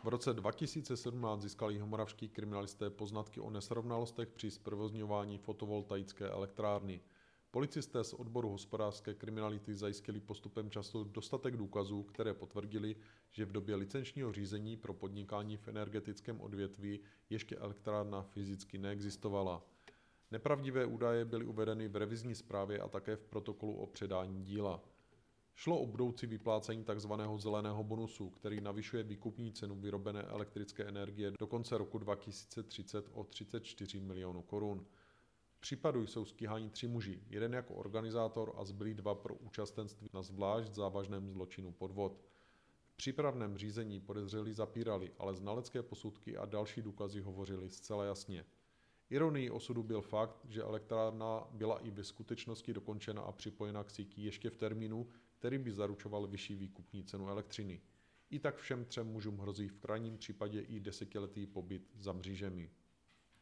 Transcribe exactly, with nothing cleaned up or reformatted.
V roce dva tisíce sedmnáct získali jihomoravští kriminalisté poznatky o nesrovnalostech při zprovozňování fotovoltaické elektrárny. Policisté z odboru hospodářské kriminality zajistili postupem času dostatek důkazů, které potvrdili, že v době licenčního řízení pro podnikání v energetickém odvětví ještě elektrárna fyzicky neexistovala. Nepravdivé údaje byly uvedeny v revizní zprávě a také v protokolu o předání díla. Šlo o budoucí vyplácení tzv. Zeleného bonusu, který navyšuje výkupní cenu vyrobené elektrické energie do konce roku dva tisíce třicet o třicet čtyři milionů korun. V případu jsou stíháni tři muži, jeden jako organizátor a zbylí dva pro účastenství na zvlášť závažném zločinu podvod. V přípravném řízení podezřelí zapírali, ale znalecké posudky a další důkazy hovořily zcela jasně. Ironií osudu byl fakt, že elektrárna byla i ve skutečnosti dokončena a připojena k síti ještě v termínu, který by zaručoval vyšší výkupní cenu elektřiny. I tak všem třem mužům hrozí v krajním případě i desetiletý pobyt za mřížemi.